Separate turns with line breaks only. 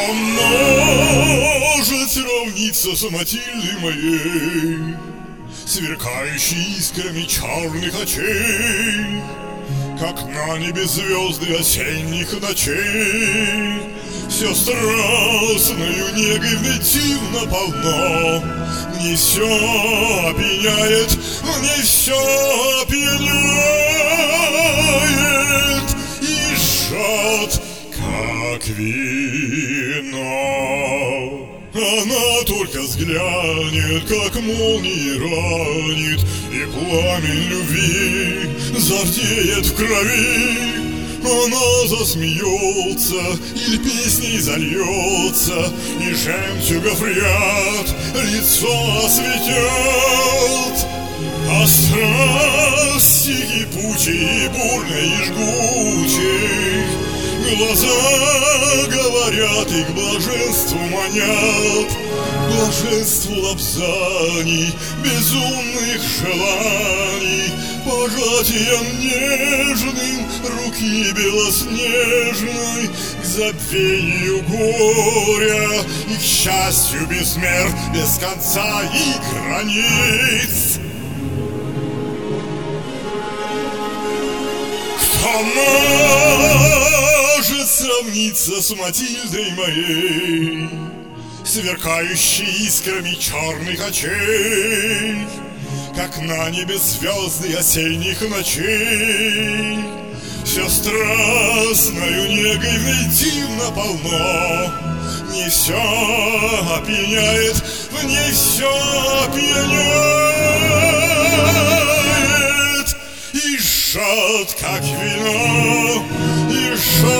может сравниться с Матильдой моей, сверкающей искрами черных очей, как на небе звезды осенних ночей? Все страстною негой вдетивно полно, мне все опьяняет, мне все опьяняет и жжет, как вино. Она только взглянет, как молнией ранит, и пламень любви зардеет в крови. Она засмеется или песней зальется, и жемчугов ряд лицо осветят. А страсти кипучей и бурной и жгучей глаза говорят и к блаженству манят, блаженству лапзаний, безумных желаний, пожатием нежным руки белоснежной, к забвению горя и к счастью без мер, без конца и границ. Кто может сравниться с Матильдой моей, сверкающей искрами черных очей, как на небе звезды осенних ночей? Все страстною негой вдетивно полно, мне все опьяняет, мне все опьяняет и жжет, как вино, и жжет,